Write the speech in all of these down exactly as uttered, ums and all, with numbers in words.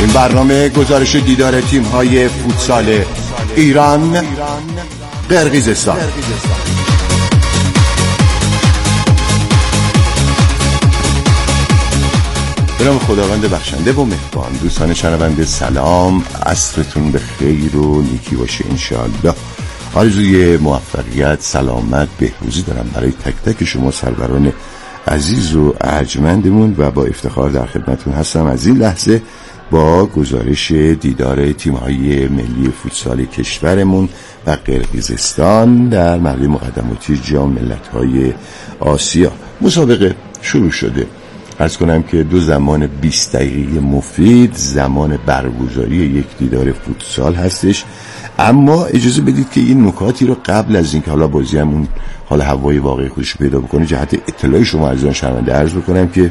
این برنامه گزارش دیدار تیم‌های فوتسال ایران قرقیزستان. به نام خداوند بخشنده و مهربان. دوستان شنونده سلام، عصرتون به خیر و نیکی باشه انشاءالله. آرزوی موفقیت، سلامت، بهروزی دارم برای تک تک شما سروران عزیز و ارجمندمون و با افتخار در خدمتون هستم از این لحظه با گزارش دیدار تیم‌های ملی فوتسال کشورمون و قرقیزستان در مرحله مقدماتی جام ملت‌های آسیا. مسابقه شروع شده. عرض کنم که دو زمان بیست دقیقه مفید زمان برگزاری یک دیدار فوتسال هستش، اما اجازه بدید که این نکاتی رو قبل از اینکه حالا بازی هم اون حال هوای واقعی خودش پیدا بکنه جهت اطلاع شما عزیزان شنونده عرض بکنم که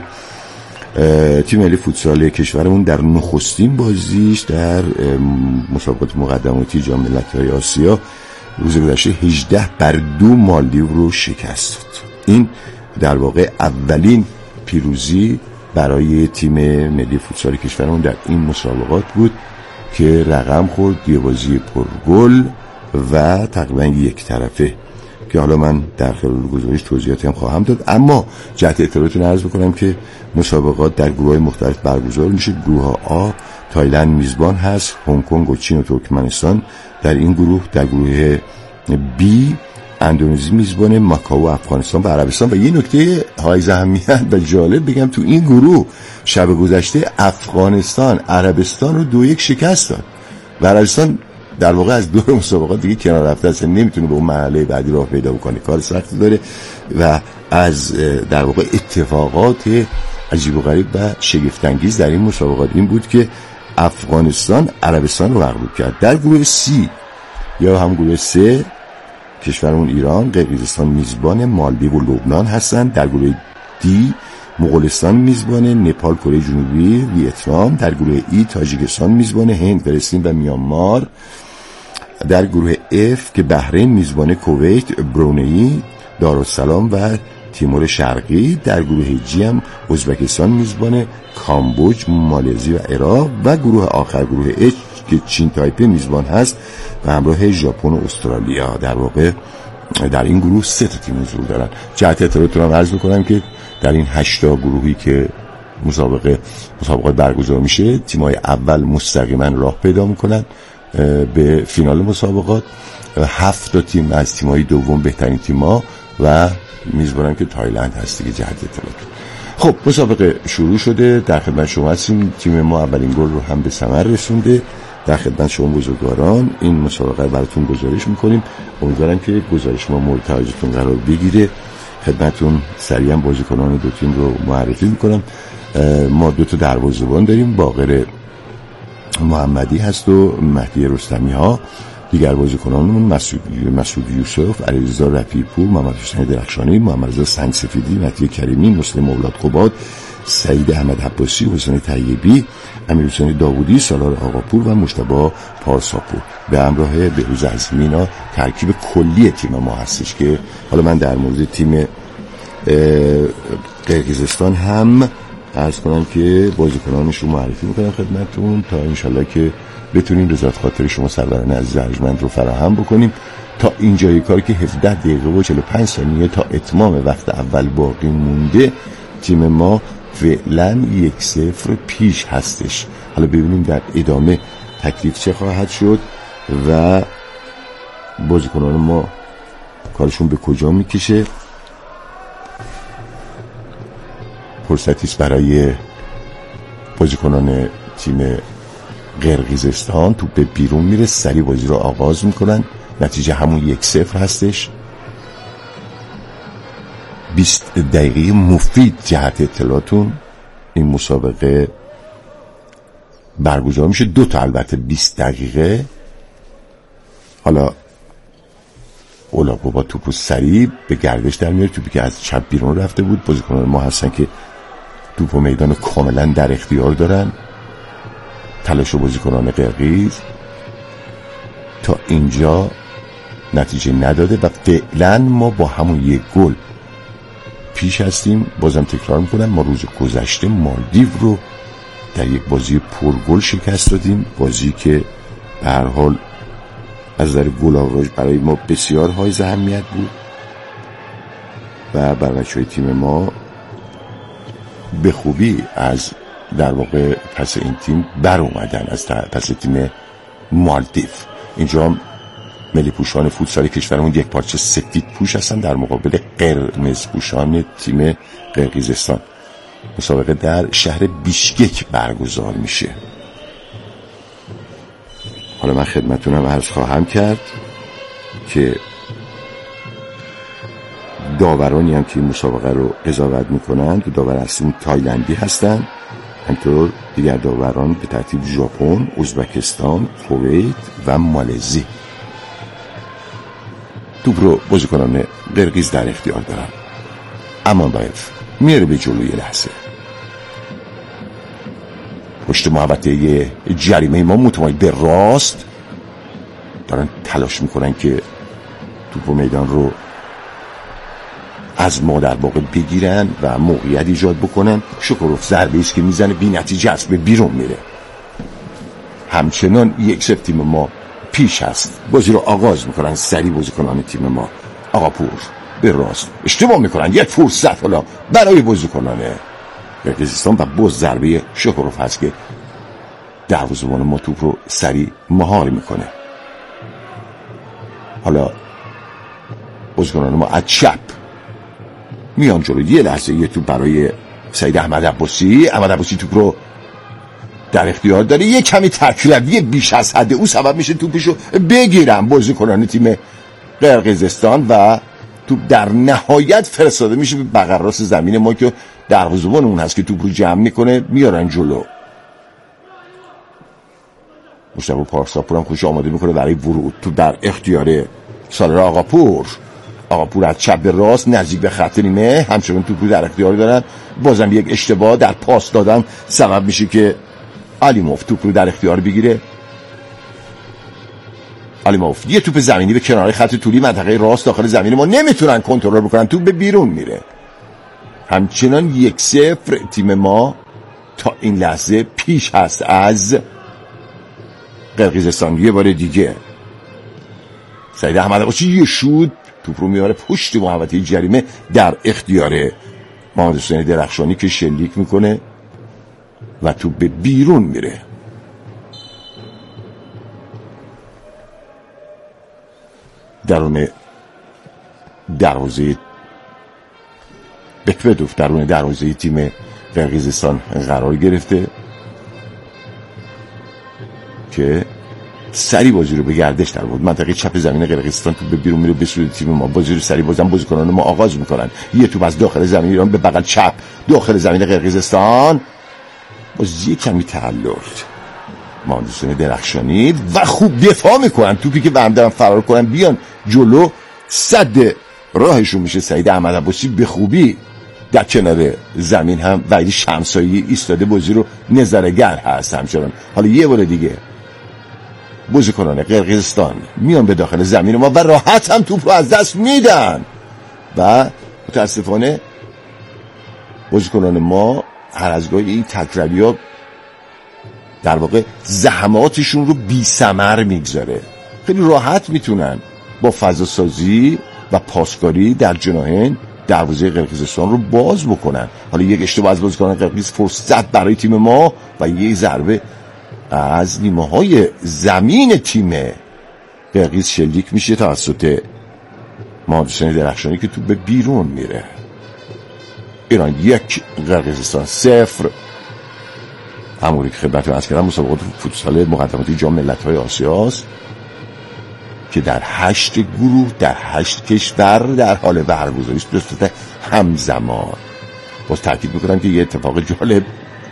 تیم ملی فوتسال کشورمون در نخستین بازیش در مسابقات مقدماتی جام ملت‌های آسیا روز گذشته هجده بر دو مالدیو رو شکست. این در واقع اولین پیروزی برای تیم ملی فوتسال کشورمون در این مسابقات بود که رقم خورد، یه بازی پرگل و تقریبا یک طرفه که حالا من در خلال گزارش توضیحاتی هم خواهم داد. اما جهت اطلاعاتتون عرض بکنم که مسابقات در گروه‌های مختلف برگزار میشه. گروه آ تایلند میزبان هست، هنگ کنگ و چین و ترکمنستان در این گروه. در گروه بی اندونزی میزبان، ماکائو و افغانستان و عربستان. و یه نکته های اهمیت و جالب بگم، تو این گروه شب گذشته افغانستان عربستان رو دو یک شکست داد و عربستان در واقع از دور مسابقات دیگه کنار رفته است، نمیتونه به اون مرحله بعدی راه پیدا بکنه، کار سختی داره. و از در واقع اتفاقات عجیب و غریب و شگفت انگیز در این مسابقات این بود که افغانستان عربستان رو مغلوب کرد. در گروه سی یا هم گروه سه کشورمون ایران، قرقیزستان میزبان، مالدیو و لبنان هستند. در گروه دی مغولستان میزبان، نپال، کره جنوبی، ویتنام. در گروه ای تاجیکستان میزبان، هند، فلسطین و میانمار. در گروه اف که بحرین میزبان، کویت، برونئی، دارالسلام و تیمور شرقی. در گروه جی هم ازبکستان میزبان، کامبوج، مالزی و عراق. و گروه آخر گروه اچ که چین تایپه میزبان هست و همراه ژاپن و استرالیا. در واقع در این گروه سه تا تیم حضور دارن. جهت اطلاعاتتون عرض بکنم که در این هشتا گروهی که مسابقه مسابقات برگزار میشه، تیم‌های اول مستقیما راه پیدا میکنن به فینال مسابقات. هفت تا تیم از تیم‌های دوم بهترین تیم‌ها و میزبانن که تایلند هست دیگه. جهت اطلاعاتتون. خب مسابقه شروع شده، در خدمت شما هستیم. تیم ما اولین گل رو هم به ثمر رسونده. در خدمت شما بزرگواران این مسابقه براتون گزارش میکنیم. امیدوارم که گزارش ما مورد توجهتون قرار بگیره. خدمتون سریعا بازیکنان دو تیم رو معرفی میکنم. ما دو تا دروازه‌بان داریم، باقر محمدی هست و مهدی رستمی ها. دیگر بازیکنانمون مسعود مسعود یوسف، علیرضا رفیعی پور، محمد حسین درخشانی، محمد رضا سنگ سفیدی، مهدی کریمی، مسلم اولاد قباد، سعید احمد عباسی، حسین طیبی، امیر حسین داوودی، سالار آقاپور و مجتبی پارساپور به همراه بهروز عظمینا ترکیب کلی تیم ما هستش که حالا من در مورد تیم قرقیزستان هم عرض کنم که بازیکنانش رو معرفی میکنم خدمتتون تا انشالله که بتونیم رضایت خاطر شما سروران عزیز ارجمند رو فراهم بکنیم. تا اینجای کار که هفده دقیقه و چهل و پنج ثانیه تا اتمام وقت اول باقی مونده، تیم ما فعلا یک صفر پیش هستش. حالا ببینیم در ادامه تکلیف چه خواهد شد و بازیکنان ما کارشون به کجا میکشه. فرصتیست برای بازیکنان تیم قرقیزستان. توپ به بیرون میره، سریع بازی رو آغاز میکنن. نتیجه همون یک صفر هستش. بیست دقیقه مفید جهت اطلاعاتون این مسابقه برگزار میشه. دو تا البته بیست دقیقه. حالا اولا بابا توپو سریع به گردش در میاره. توپی که از چپ بیرون رفته بود. بازیکنان ما هستن که توپو میدان کاملا در اختیار دارن. تلاش بازیکنان قرقیز تا اینجا نتیجه نداده و فعلا ما با همون یک گل پیش هستیم. بازم تکرار میکنم، ما روز گذشته مالدیو رو در یک بازی پرگل شکست دادیم، بازی که به هر حال از نظر گل آوری برای ما بسیار حائز اهمیت بود و بر بچه‌های تیم ما به خوبی از در واقع پس این تیم بر اومدن، از پس تیم مالدیو. اینجا ملی پوشان فوتسال کشورمون یک پارچه سفید پوش هستن در مقابل قرمز پوشان تیم قرقیزستان. مسابقه در شهر بیشکک برگزار میشه. حالا من خدمتونم عرض خواهم کرد که داورانی هم که این مسابقه رو قضاوت میکنن دو داور اصلی تایلندی هستن، همینطور دیگر داوران به ترتیب ژاپن، ازبکستان، کویت و مالزی. توپ رو بازیکنان قرقیز در اختیار دارن. امانبایف میاره به جلوی لحظه، پشت محوطه جریمه ما متمایل به راست دارن تلاش میکنن که توپ و میدان رو از ما در واقع بگیرن و موقعیت ایجاد بکنن. شکروف ضربه ایست که میزنه بی نتیجه است، به بیرون میره. همچنان یک سف تیم ما پیش هست، بازی رو آغاز میکنن سری بازیکنان تیم ما. آقاپور به راست اشتباه میکنن، یک فرصت حالا برای بازیکنان قرقیزستان و باز ضربه شکروف هست که دروازه‌بان ما توپ رو سری مهار میکنه. حالا بازیکنان ما از چپ میان جلو، یه لحظه یه توپ برای سید احمد عباسی. احمد عباسی توپ رو در اختیار داره، یه کمی تکروی بیش از حد او سبب میشه توپشو بگیرن بازیکنان تیم قرقیزستان و توپ در نهایت فرستاده میشه به بغل راست زمین ما که دروازه‌بان اون هست که توپ رو جمع میکنه، میارن جلو. مشتبه پارساپور هم خودش آماده میکنه برای ورود. توپ در اختیار سالار آقاپور. آقاپور از چپ به راست نزدیک به خط نیمه، همچنان توپ رو در اختیار دارن. بازم یک اشتباه در پاس دادن سبب میشه که علیموف توپ رو در اختیار بگیره. علیموف یه توپ زمینی به کنار خط طولی منطقه راست داخل زمین ما نمیتونن کنترل بکنن، توپ به بیرون میره. همچنان یک صفر تیم ما تا این لحظه پیش هست از قرقیزستان. یه بار دیگه سید احمد عباسی یه شوت، توپ رو میاره پشت محوطه جریمه در اختیار محمد حسین درخشانی که شلیک میکنه و توپ به بیرون میره. درون دروازه بکویدوف درون دروازه تیم قرقیزستان قرار گرفته که سری بازی رو به گردش در بود. منطقه چپ زمین قرقیزستان توپ به بیرون میره به سوی تیم ما. بازی رو سری بازم بازیکنان ما آغاز میکنن. یه توپ از داخل زمین ایران به بغل چپ داخل زمین قرقیزستان، باز یه کمی تعلل محمد حسین درخشانی و خوب دفاع میکنن. توپی که برم دارن فرار کنن بیان جلو، صد راهشون میشه. سعید احمد عباسی به خوبی در کنار زمین هم وحید شمسایی ایستاده بازی رو نظرگر هست همچنان. حالا یه بار دیگه بازیکنان قرقیزستان میان به داخل زمین ما و راحت هم توپ رو از دست میدن و متاسفانه بازیکنان ما هر از گاهی این تکراریا در واقع زحماتشون رو بی ثمر میگذاره. خیلی راحت میتونن با فضا سازی و پاسکاری در جناحین دروازه قرقیزستان رو باز بکنن. حالا یک اشتباه از بازیکنان قرقیز فرصت برای تیم ما و یک ضربه از نیمه های زمین تیم قرقیز شلیک میشه توسط محمد حسین درخشانی که تو به بیرون میره. ایران یک قرقیزستان صفر. همونی که خدمتتون عرض کردم مسابقات فوتسال مقدماتی جام ملت‌های آسیاست که در هشت گروه در هشت کشور در حال برگزاری است به صورت همزمان. باز تاکید میکنم که یه اتفاق جالب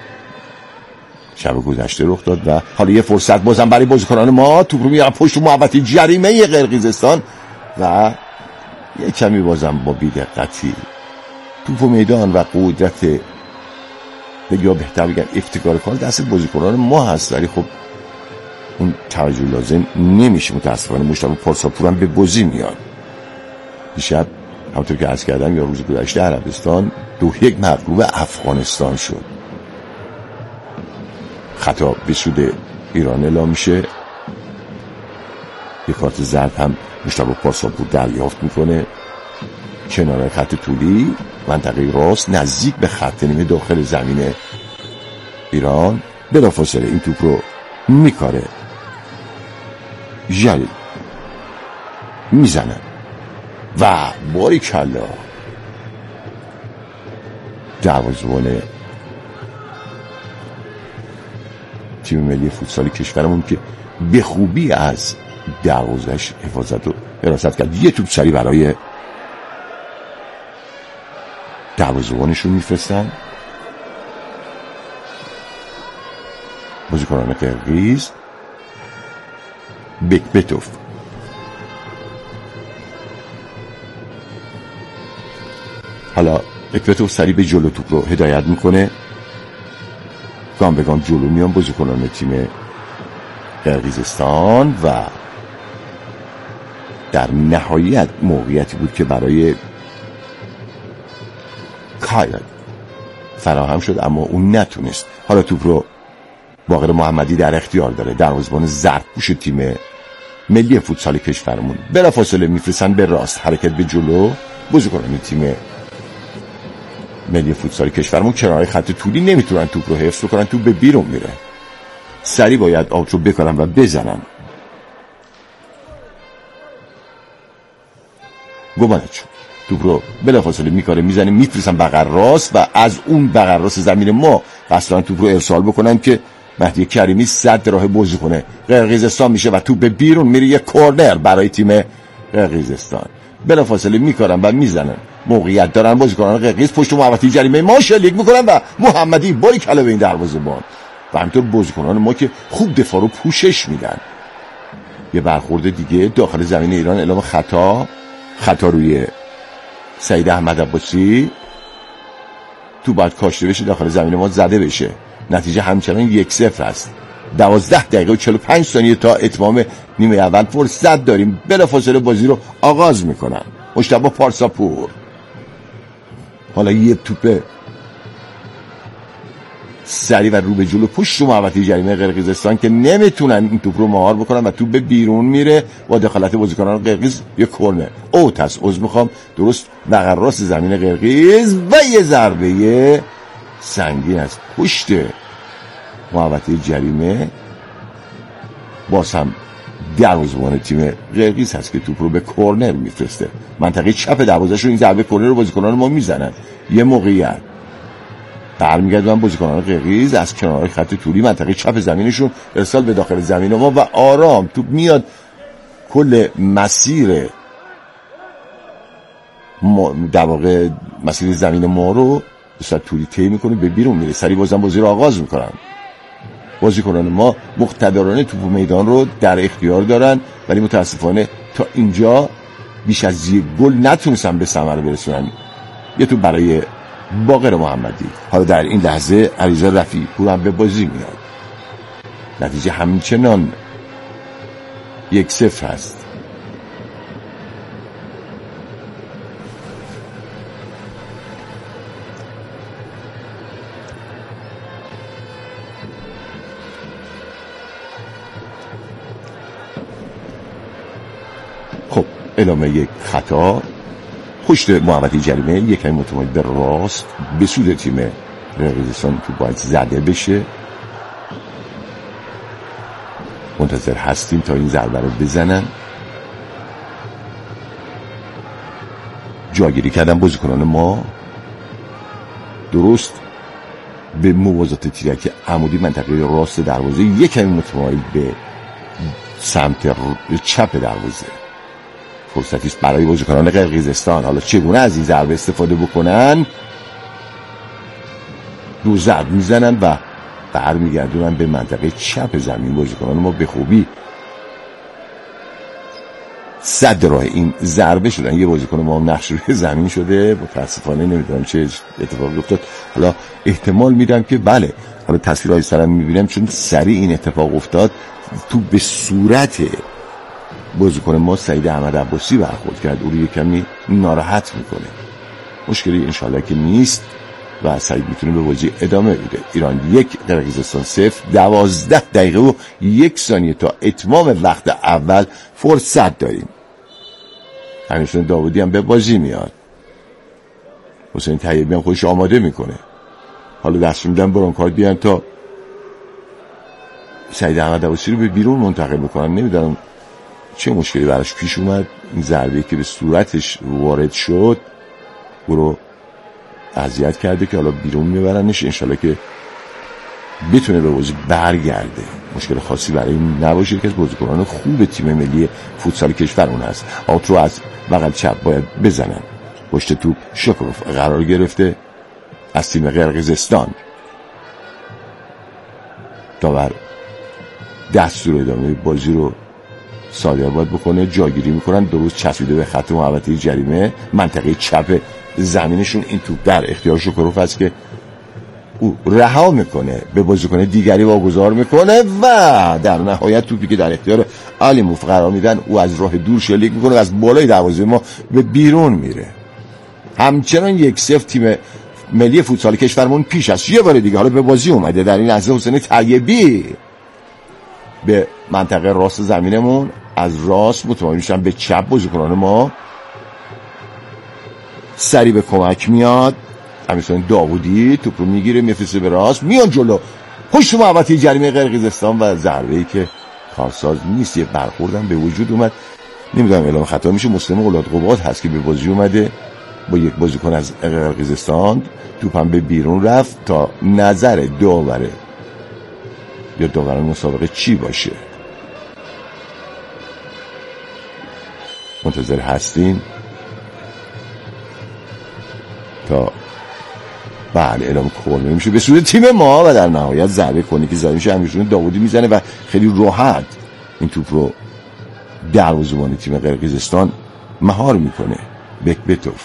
شب گذشته رخ داد و حالا یه فرصت بازم برای بازیکنان ما. توپ رو میارن پشت محوطه جریمه قرقیزستان و یه کمی بازم با بی‌دقتی توپ و میدان و قدرت یا بهتر بگم ابتکار کار دست بازیکنان ما هست، ولی خب اون توجه لازم نمیشه. متاسفانه مشتبه پارساپور هم به بازی میاد. دیشب همونطور که عرض کردم یا روز گذشته عربستان دو یک مغلوب افغانستان شد. خطا به سود ایران اعلام میشه. یک کارت زرد هم مشتبه پاساپور دریافت میکنه کنار خط طولی منطقه راست نزدیک به خط نیمه داخل زمین ایران. بلافاصله این توپ رو میکاره جلیل میزنه و باریکلا دروازه‌بان تیم ملی فوتسال کشورمون که به خوبی از دروازه‌اش حفاظت و حراست کرد، یه توپ سری برای دروازه‌بانشون میفرستن. بازیکنان قرقیز بکبتوف حالا بکبتوف سری به جلو توپ رو هدایت میکنه، گام به گام جلو میان بازیکنان تیم قرقیزستان و در نهایت موقعیتی بود که برای کایل فراهم شد اما اون نتونست. حالا توپ رو باقر محمدی در اختیار داره، دروازه‌بان زردپوش تیم ملی فوتسال کشورمون. بلافاصله میفرستن به راست، حرکت به جلو بازیکنان تیم ملی فوتسال کشورمون کنار خط طولی نمیتونن توپ رو حفظ کنن، توپ به بیرون میره. سری باید آوت رو بکنن و بزنن. گمانچو توپ رو بلافاصله میکاره میزنه میفرستن بغل راست و از اون بغل راست زمین ما اصلا توپ رو ارسال بکنن که مهدی کریمی صد راه بازی کنه قرقیزستان میشه و توپ به بیرون میره. یک کورنر برای تیم قرقیزستان. بلافاصله میکارن و میزنن، موقعیت دارن بازیکنان قرقیز پشت محوطه جریمه ما شلیک میکنن و محمدی باریکلا به این دروازه‌بان و همینطور بازیکنان ما که خوب دفاع رو پوشش میدن. یه برخورد دیگه داخل زمین ایران اعلام خطا خطا روی سعید احمد عباسی. تو باید کاشته بشه داخل زمین ما زده بشه. نتیجه همچنان یک صفر است. دوازده دقیقه و چهل و پنج ثانیه تا اتمام نیمه اول فرصت داریم. بلافاصله بازی رو آغاز میکنن مشتبه پارساپور. حالا یه توپ سری و رو به جلو پشت محوطه جریمه قرقیزستان که نمیتونن این توپ رو مهار بکنن و توپ به بیرون میره با دخالت بازیکنان قرقیز. یه کورنر اوت است، عذر میخوام، درست بغل راست زمین قرقیز و یه ضربه سنگین از پشت محوطه جریمه. باز هم دروازه‌بان تیم قرقیز هست که توپ رو به کورنر میفرسته. منطقه چپ دروازه‌شون این ضربه کورنر رو بازیکنان ما میزنن. یه موقعیت برمیگردن بازیکنان قرقیز از کنار خط طولی منطقه چپ زمینشون ارسال به داخل زمین ما و آرام توپ میاد کل مسیر در واقع مسیر زمین ما رو به صورت طولی طی میکنه به بیرون میره. سری بازم بازی رو آغاز میکنن. بازیکنان ما مقتدرانه توپ میدان رو در اختیار دارن ولی متاسفانه تا اینجا بیش از یک گل نتونستن به ثمر برسونن. یه توپ برای باقر محمدی. حالا در این لحظه علیرضا رفیعی پور هم به بازی میاد. نتیجه همچنان یک صفر هست. خب اعلام یک خطا پشت محوطه جریمه، یک کمی متمایل به راست به سود تیم قرقیزستان تو باید زده بشه. منتظر هستیم تا این ضربه رو بزنن. جاگیری کردن بازیکنان ما درست به موازات تیرک عمودی منطقه راست دروازه، یک کمی متمایل به سمت چپ دروازه. فرصتی است برای بازیکنان قرقیزستان. حالا چگونه از این ضربه استفاده بکنن؟ رو ضرب میزنن و برمیگردونن به منطقه چپ زمین. بازیکنان ما به خوبی صد راه این ضربه شدن. یه بازیکن ما هم نقش روی زمین شده، متاسفانه نمیدونم چه اتفاقی افتاد. حالا احتمال میدم که بله، حالا تصویرهای سرم میبینم چون سریع این اتفاق افتاد، تو به صورت بازیکن ما سعید احمد عباسی برخورد کرد، او رو کمی ناراحت میکنه. مشکلی انشالله که نیست. و سعید میتونه به بازی ادامه بده. ایران یک، قرقیزستان صفر. دوازده دقیقه و یک ثانیه تا اتمام وقت اول فرصت داریم. امیرحسین داودی هم به بازی میاد، حسین طیبی هم خودش آماده میکنه. حالا دست میدن برانکارد بیان تا سعید احمد عباسی رو به بیرون منتقل بکنن. نمیدونم چه مشکلی براش پیش اومد. این ضربه که به صورتش وارد شد او رو اذیت کرده که حالا بیرون میبرنش، انشالله که بتونه به بازی برگرده، مشکل خاصی برای این نباشه. که از بازیکنان خوب تیم ملی فوتسال کشورمون هست. آوت رو از بغل چپ باید بزنن. پشت توپ شکروف قرار گرفته از تیم قرقیزستان. داور دستور ادامه بازی رو صادر باید بکنه. جاگیری میکنن، درست چسبیده به خط محوطه جریمه منطقه چپ زمینشون. این توپ در اختیار شکروف است که او رها میکنه، به بازیکن دیگری واگذار میکنه و در نهایت توپی که در اختیار علیموف قرار میدن او از راه دور شلیک میکنه و از بالای دروازه ما به بیرون میره. همچنان یک صفر تیم ملی فوتسال کشورمون پیش است. یه بار دیگه حالا به بازی اومده. در این لحظه حسین طیبی به منطقه راست زمینمون از راست متمایل میشن به چپ. بازیکنان ما سری به کمک میاد. امیرحسین داودی توپ رو میگیره، میفرسته به راست، میان جلو پشت محوطه جریمه قرقیزستان و ضربه‌ای که کارساز نیست. یه برخوردم به وجود اومد، نمیدونم اعلام خطا میشه. مسلم اولادقباد هست که به بازی اومده با یک بازیکن از قرقیزستان. توپ هم به بیرون رفت تا نظر داوره یا داوران مسابقه چی باشه. منتظر هستیم تا بله اعلام کل میشه به صورت تیم ما و در نهایت ضربه کنی که زده میشه. امیرحسین داودی میزنه و خیلی راحت این توپ رو دروازه‌بان تیم قرقیزستان مهار میکنه. بکبتوف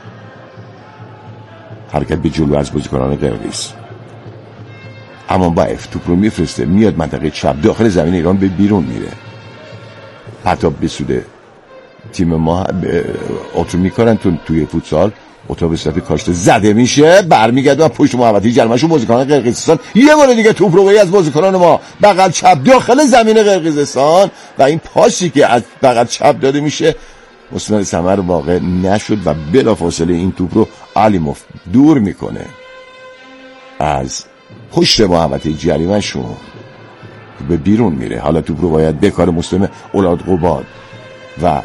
حرکت به جلو از بازیکنان قرقیز. اما باف توپ رو میفرسته، میاد منطقه چپ داخل زمین ایران به بیرون میره. پرتاب به سود تیم ما اتو میکنن تو توی فوتسال. اتو به صورت کاشته زده میشه، برمیگرده و پشت محوطه جریمه‌شون بازیکنان قرقیزستان یه بار دیگه توپ رو از بازیکنان ما بغل چپ داخل زمین قرقیزستان و این پاسی که از بغل چپ داده میشه مستند ثمر واقع نشد و بلافاصله این توپ رو علیموف دور میکنه از پشت محوطه جریمه‌شون به بیرون میره. حالا توپ رو باید به کار مسلم اولادقباد و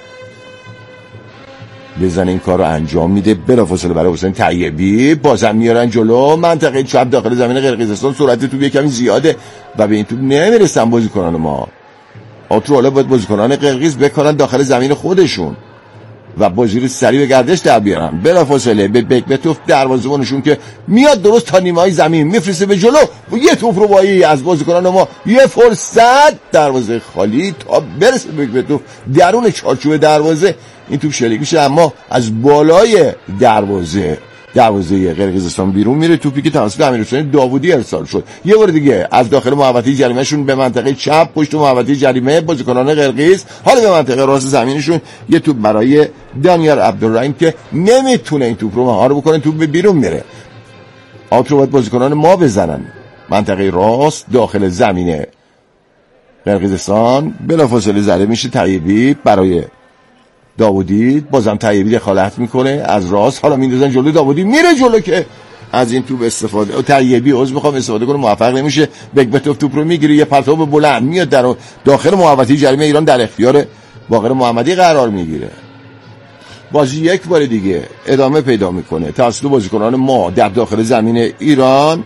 بزنه، این کار رو انجام میده. بلافاصله برای حسین طیبی بازم میارن جلو منطقه چپ داخل زمین قرقیزستان. سرعت توپ یکمی زیاده و به این توپ نمیرسن بازیکنان ما. آترو حالا باید بازیکنان قرقیز بکنن داخل زمین خودشون و بازی رو سریع به گردش در بیارن. بلافاصله به بکبتوف دروازه‌بانشون که میاد درست تا نیمه‌های زمین میفرسته به جلو و یه توپ رو بایی از بازیکنان ما، یه فرصت، دروازه خالی تا برسه بکبتوف درون چارچوب دروازه. این توپ شلیک میشه اما از بالای دروازه دروازه قرقیزستان بیرون میره. توپی که توسط امیرحسین داودی ارسال شد. یه بار دیگه از داخل محوطه جریمه شون به منطقه چپ پشت محوطه جریمه بازیکنان قرقیز. حالا به منطقه راست زمینشون یه توپ برای دانیال عبدالرحیم که نمیتونه این توپ رو مهار بکنه، توپ به بیرون میره. آوت رو باید بازیکنان ما بزنن منطقه راست داخل زمینه قرقیزستان. بلافاصله زده میشه طیبی برای داودی. بازم طیبی دخالت میکنه از راست، حالا میندازن جلو، داودی میره جلو که از این توپ استفاده طیبی عذر میخوام استفاده کنه، موفق نمیشه. بکبتوف توپ رو میگیره، یه پرتاب بلند میاد در داخل محوطه جریمه ایران در اختیار باقر محمدی قرار میگیره. بازی یک بار دیگه ادامه پیدا میکنه توسط بازیکنان ما در داخل زمین ایران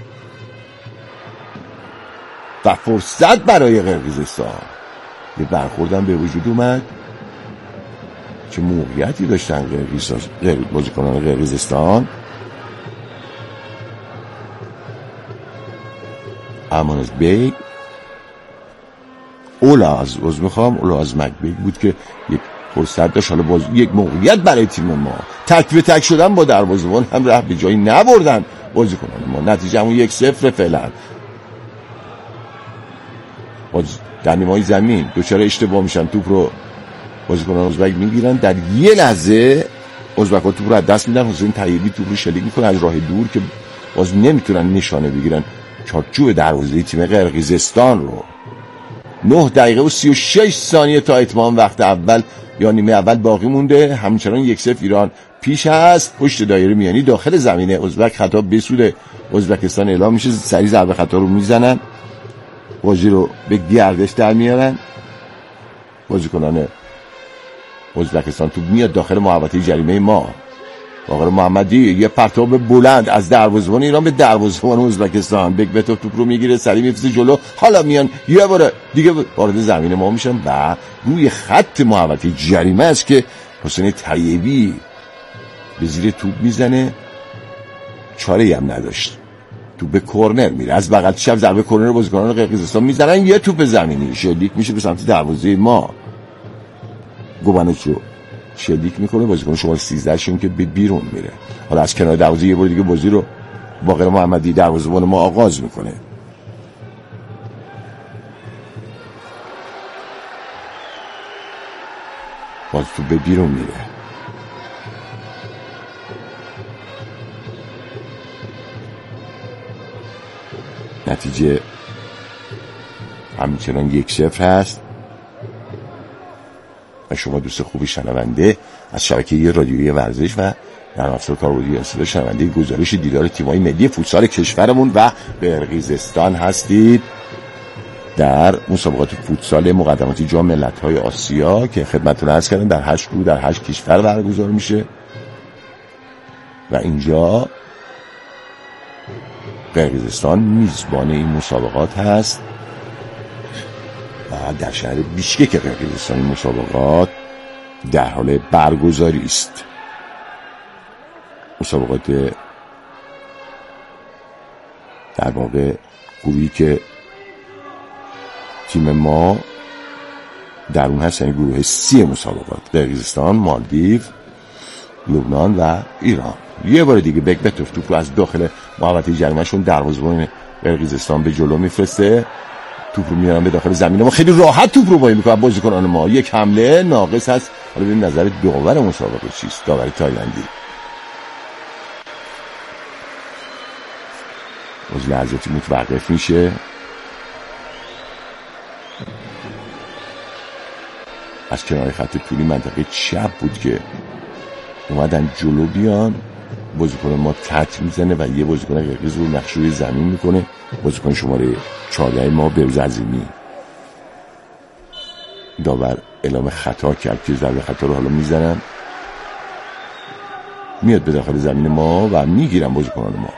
و فرصت برای قرقیزستان. یه برخوردم به وجود اومد. چه موقعیتی داشتن بازیکنان قرقیزستان. امانز بیگ اولاز از میخوام اولاز مکبیگ بود که یک فرصت داشت. حالا باز یک موقعیت برای تیم ما، تک به تک شدن با دروازه‌بان هم راه به جایی نبردن بازیکنان ما. نتیجه همون یک صفر فعلا. باز در نیمه‌های زمین دوچاره اشتباه میشن، توپ رو بازیکنان ازبک میگیرن. در یه لحظه ازبک‌ها توپ رو از دست میدن. حسین طیبی توپ رو شلیک میکنه از راه دور که باز نمیتونن نشانه بگیرن چارچوب دروازه تیم قرقیزستان رو. نه دقیقه و سی و شش ثانیه تا اتمام وقت اول یا نیمه اول باقی مونده. همچنان یک صفر ایران پیش هست. پشت دایره میانی داخل زمینه ازبک خطا به سود ازبکستان اعلام میشه. سریع ضربه خطا رو میزنن، بازی رو به گردش در میارن. بازیکنان ازبکستان تو میاد داخل محوطه جریمه ما. باقر محمدی یه پرتاب بلند از دروازه‌بان ایران به دروازه‌بان ازبکستان. بگبتوف توپ رو میگیره، سریع میفته جلو. حالا میان یه بار دیگه وارد زمین ما میشن و روی خط محوطه جریمه است که حسین طیبی به زیر توپ میزنه. چاره‌ای هم نداشت. توپ به کرنر میره. از بغل چپ ضربه کرنر بازیکنان قرقیزستان میزنن. یه توپ زمینی شلیک میشه به سمت دروازه ما. گوبانچو شلیک میکنه، بازیکن شماره سیزده شون که به بیرون میره. حالا از کنار دروازه یه بار دیگه بازی رو باقر محمدی دروازه‌بان ما آغاز میکنه. باز تو به بیرون میره. نتیجه همچنان یک صفر هست و شما دوست خوبی شنونده از شبکه رادیویی ورزش و در افزار کاربردی انسان شنونده گزارش دیدار تیم‌های ملی فوتسال کشورمون و قرقیزستان هستید در مسابقات فوتسال مقدماتی جام ملت‌های آسیا که خدمتتون عرض کردم در هشت رو در هشت کشور برگزار میشه و اینجا قرقیزستان میزبان این مسابقات هست و در شهر بیشکک قرقیزستان این مسابقات در حال برگزاری است. مسابقات در واقع گروهی که تیم ما در اون هست، یعنی گروه سی مسابقات: قرقیزستان، مالدیو، لبنان و ایران. یه بار دیگه بگبتوف توپ رو از داخل محوطه جریمه‌شون دروازه‌بان قرقیزستان به جلو میفرسته. توپ رو میارن به داخل زمین ما. خیلی راحت توپ رو وای میکنن بازیکنان ما. یک حمله ناقص هست. حالا ببین نظر داور مسابقه چیست. داور تایلندی از لحظاتی متوقف میشه. از کنار خط طولی منطقه چپ بود که اومدن جلو بیان. بازیکن ما کت میزنه و یه بازیکن قرقیز رو نقش روی زمین میکنه. بازیکن شماره چهارده ما بهروز عظیمی. داور اعلام خطا کرد که ضربه خطا رو حالا میزنن. میاد به داخل زمین ما و میگیرن بازیکنان ما.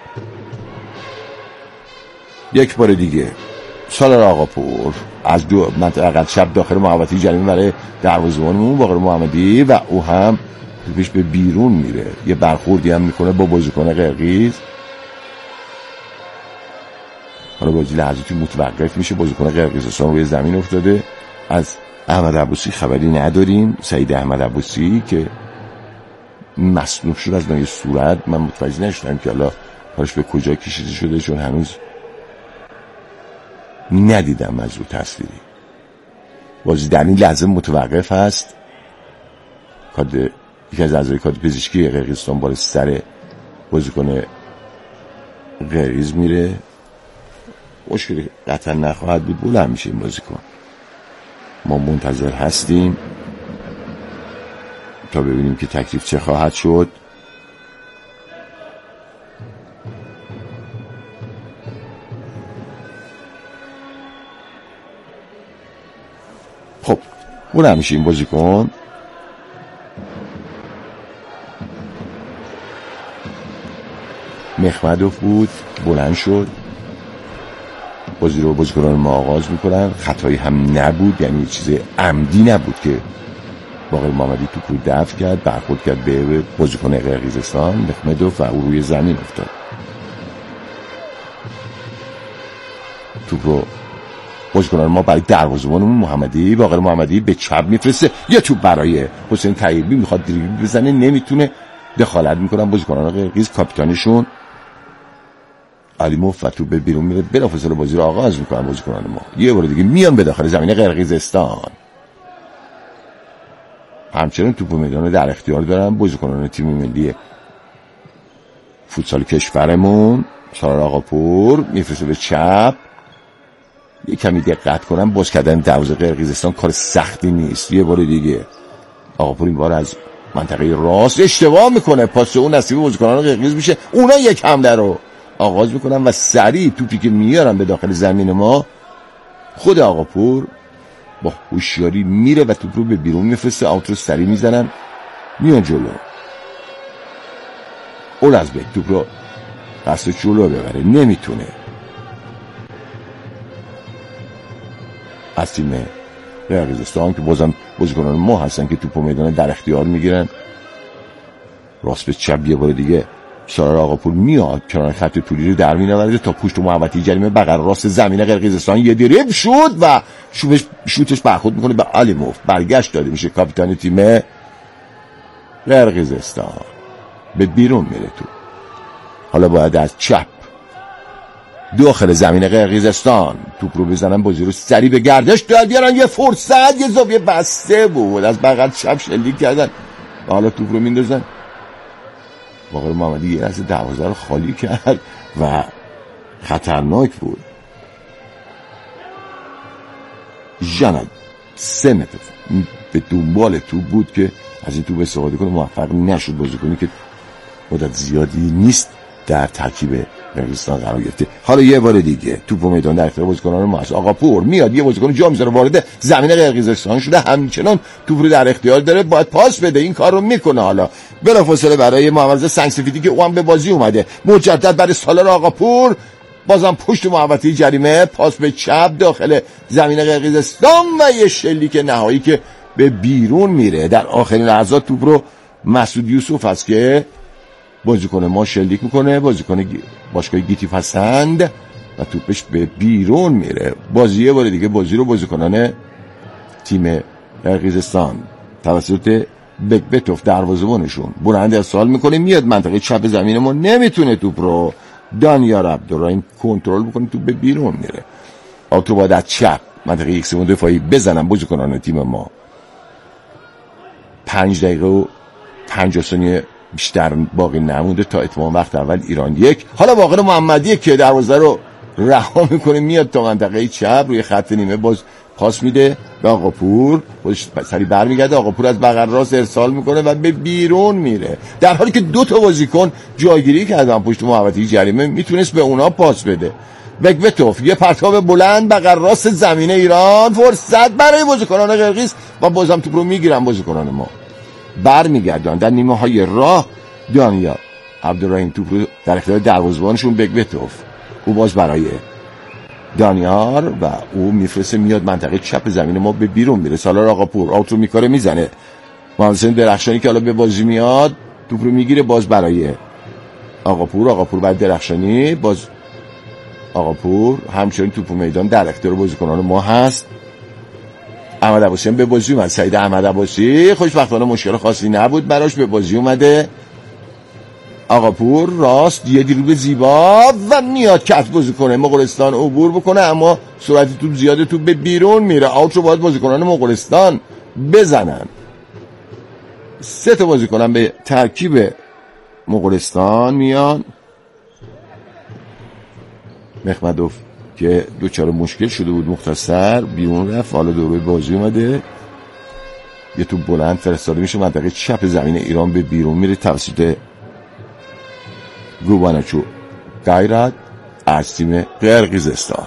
یک بار دیگه سالار آقاپور از دو منطقه چپ داخل محوطه جریمه برای دروازه‌بانمون باقر محمدی و او هم توپش به بیرون میره. یه برخوردی هم میکنه با بازیکن قرقیز. حالا بازی لحظاتی متوقف میشه. بازیکن قرقیزستان روی زمین افتاده. از احمد عباسی خبری نداریم. سعید احمد عباسی که مصنوع شد از نوع صورت. من متوجه نشدم که حالا کارش به کجا کشیده شده چون هنوز ندیدم از رو تصویری. بازی در این لحظه متوقف هست. کاد یکی از اعضای کادر پزشکی قرقیزستان بالا سر بازیکن قرقیز میره. مشکلی قطعا نخواهد بود. بلند میشه این بازیکن. ما منتظر هستیم تا ببینیم که تکلیف چه خواهد شد. خب بلند میشه این بازیکن. مخمدوف بود. بلند شد. بازی رو بازیکنان ما آغاز میکنن. خطایی هم نبود، یعنی چیز عمدی نبود که باقر محمدی توپ رو دفع کرد، برخورد کرد به بازیکن قرقیزستان مخمدوف و او روی زمین افتاد. توپ رو بازیکنان ما برای دروازه‌بانمون محمدی باقر محمدی به چپ میفرسته. یه توپ برای حسین طیبی میخواد دریبل بزنه، نمیتونه. دخالت میکنن بازیکنان قرقیز. کاپیتانشون علیموف و توپ به بیرون میره. بلافاصله بازی رو آغاز میکنن بازیکنان ما. یه بار دیگه میان به داخل زمین قرقیزستان. همچنان توپ میدان در اختیار دارن بازیکنان تیم ملی فوتسال کشورمون سالار آقاپور میفرسته به چپ. یه کمی دقت کنم، باز کردن دروازه قرقیزستان کار سختی نیست. یه بار دیگه آقاپور این بار از منطقه راست اشتباه میکنه، پاس اون نصیب بازیکنان قرقیز میشه. اونا یک حمله رو آغاز میکنن و سریع توپی که میارن به داخل زمین ما، خود آقاپور با هوشیاری میره و توپ رو به بیرون میفرسته. آوت رو سریع میزنن، میان جلو. اولزبک توپ رو قصد جلو ببره، نمیتونه. از تیم قرقیزستان که بازم بازیکنان ما هستن که توپ و میدان در اختیار میگیرن، راست به چپ یه بار دیگه سالار آقاپور میاد کنار خط طولی رو در مینورده تا پشت محوطه جریمه بغل راست زمین قرقیزستان. یه دریبل شوت و شوتش شوتش برخورد میکنه به آلیموف، برگشت داده میشه کاپیتان تیم قرقیزستان، به بیرون میره تو. حالا باید از چپ داخل زمین قرقیزستان توپ رو بزنن، بازی رو سریع به گردش در بیارن. یه فرصت، یه زاویه بسته بود، از بغل چپ شلیک کردن و حالا توپ رو میندازن. باقر محمدی یه لحظه دروازه رو خالی کرد و خطرناک بود. ژاند سه متر به دنبال توپ بود که از این توپ استفاده کنه، موفق نشد. بازیکنی که مدت زیادی نیست در ترکیب قرقیزستان قرار گرفته. حالا یه بار دیگه توپ و میدان در اختیار بازیکنان ما هست. آقاپور میاد یه بازیکن جا میذاره، وارد زمین قرقیزستان شده، همچنان توپ رو در اختیار داره، باید پاس بده. این کار رو میکنه. حالا بلافاصله برای محمد سنگسفیدی که اون به بازی اومده، مجدد برای سالار آقاپور، بازم پشت محوطه جریمه، پاس به چپ داخل زمین قرقیزستان و یه شلیک نهایی که به بیرون میره. در آخرین لحظات توپ رو مسعود یوسف است که بازیکن ما شلیک میکنه، بازیکن باشگاه گیتی پسند، و توپش به بیرون میره. بازی یه بار دیگه بازی رو بازیکنان تیم قرقیزستان توسط بکبتوف دروازه‌بانشون بلند ارسال میکنه، میاد منطقه چپ زمین ما، نمیتونه توپ رو دانیار عبدالرحیم کنترل بکنه، توپ به بیرون میره. آتو باید از چپ منطقه یک سوم دفاعی بزنن بازیکنان تیم ما. پنج دقیقه و پنجاه ثانیه بیشتر باقی نمونده تا اتمام وقت اول. ایران یک. حالا باقر محمدی که دروازه رو رها میکنه، میاد تا منطقه چپ روی خط نیمه، باز پاس میده به آقاپور، سری برمیگرده. آقاپور از بغل راست ارسال میکنه و به بیرون میره، در حالی که دو تا بازیکن جایگیری کردن پشت محوطه جریمه، میتونست به اونا پاس بده. بکبتوف یه پرتاب بلند بغل راست زمینه ایران، فرصت برای بازیکنان قرقیز و بازم توپ رو میگیرن بازیکنان ما. برمیگردن در نیمه های راه. دانیار عبدالرحیم توپ رو در اختیار دروازه‌بانشون بکبتوف، او باز برای دانیار و او میفرسته، میاد منطقه چپ زمین ما، به بیرون میره. سالار آقاپور آوت رو میکاره، میزنه. محمد حسین درخشانی که حالا به بازی میاد توپ رو میگیره، باز برای آقاپور. آقاپور بعد درخشانی، باز آقاپور، همچنین توپ میدان در اختیار بازیکنان ما هست. احمد عباسی هم به بازی اومد. سعید احمد عباسی خوشبختانه مشکل خاصی نبود براش، به بازی اومده. آقاپور راست، یه دریبل زیبا و میاد کف بازیکن مغولستان عبور بکنه، اما سرعت توپ زیاده، توپ به بیرون میره. آوت رو باید بازیکنان مغولستان بزنن. سه تا بازیکن به ترکیب مغولستان میان. مخمدوف که دوچار مشکل شده بود مختصر بیرون رفت، حالا دوباره بازی اومده. یه توپ بلند فرستاده میشه منطقه چپ زمین ایران، به بیرون میره توسط گوبانچو غیرت از تیم قرقیزستان.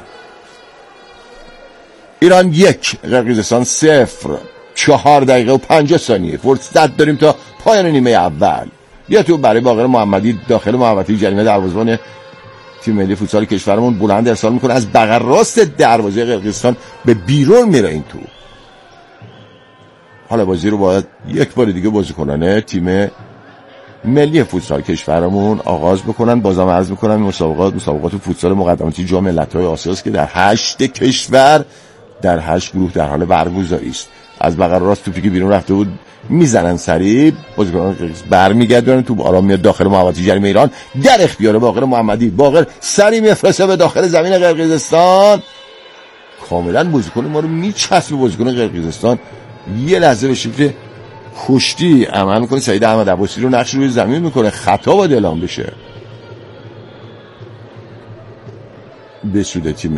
ایران یک، قرقیزستان صفر. چهار دقیقه و پنجاه ثانیه فرصت داریم تا پایان نیمه اول. یه توپ برای باقر محمدی داخل محوطه جریمه، دروازه‌بان تیم ملی فوتسال کشورمون بلند ارسال میکنه، از بغل راست دروازه قرقیزستان به بیرون میره این توپ. حالا بازی رو باید یک بار دیگه بازیکنان تیم ملی فوتسال کشورمون آغاز بکنن. بازم عرض میکنم این مسابقات مسابقات فوتسال مقدماتی جام ملت‌های آسیاست که در هشت کشور در هشت گروه در حال برگزاری است. از بغل راست توپی که بیرون رفته بود میزنن سریع، بازیکنان برمیگردن، توپ آرام میاد داخل محوطه جریمه ایران، در اختیار باقر محمدی. باقر سریع میفرسته به داخل زمین قرقیزستان، کاملا بازیکن ما رو میچسبه. بازیکن قرقیزستان یه لحظه به شکل کشتی عمل میکنه. سعید احمد عباسی رو نقش روی زمین میکنه، خطا باید اعلام بشه. به صورتی